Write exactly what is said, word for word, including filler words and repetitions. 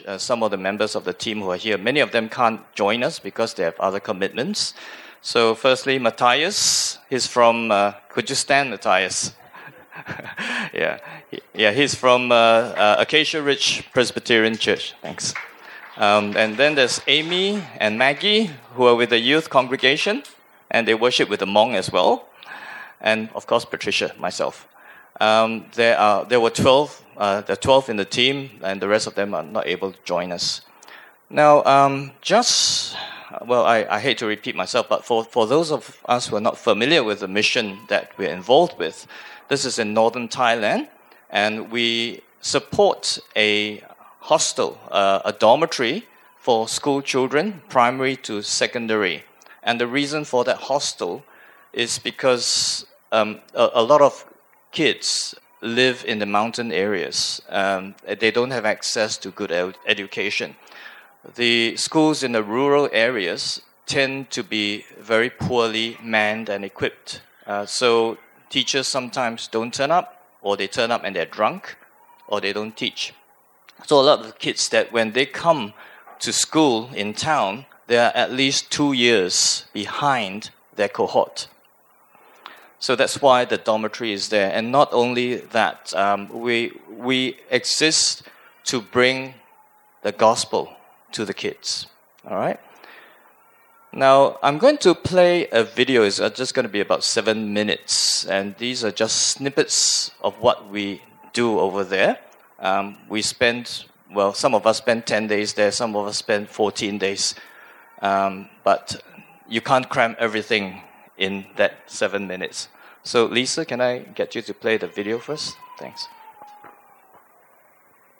uh, some of the members of the team who are here. Many of them can't join us because they have other commitments. So firstly, Matthias, he's from, uh, could you stand, Matthias? yeah, yeah, he's from uh, uh, Acacia Ridge Presbyterian Church. Thanks. Um, and then there's Amy and Maggie, who are with the youth congregation, and they worship with the Hmong as well. And of course, Patricia, myself. Um, there are there were twelve. Uh, there are twelve in the team, and the rest of them are not able to join us. Now, um, just well, I, I hate to repeat myself, but for, for those of us who are not familiar with the mission that we're involved with, this is in northern Thailand, and we support a hostel, uh, a dormitory for school children, primary to secondary. And the reason for that hostel is because um, a, a lot of kids live in the mountain areas. Um, they don't have access to good ed- education. The schools in the rural areas tend to be very poorly manned and equipped. Uh, so teachers sometimes don't turn up, or they turn up and they're drunk, or they don't teach. So a lot of the kids that when they come to school in town, they are at least two years behind their cohort. So that's why the dormitory is there. And not only that, um, we we exist to bring the gospel to the kids. All right? Now, I'm going to play a video. It's just going to be about seven minutes. And these are just snippets of what we do over there. Um, we spend, well, some of us spend ten days there. Some of us spend fourteen days. Um, but you can't cram everything in that seven minutes. So, Lisa, can I get you to play the video first? Thanks.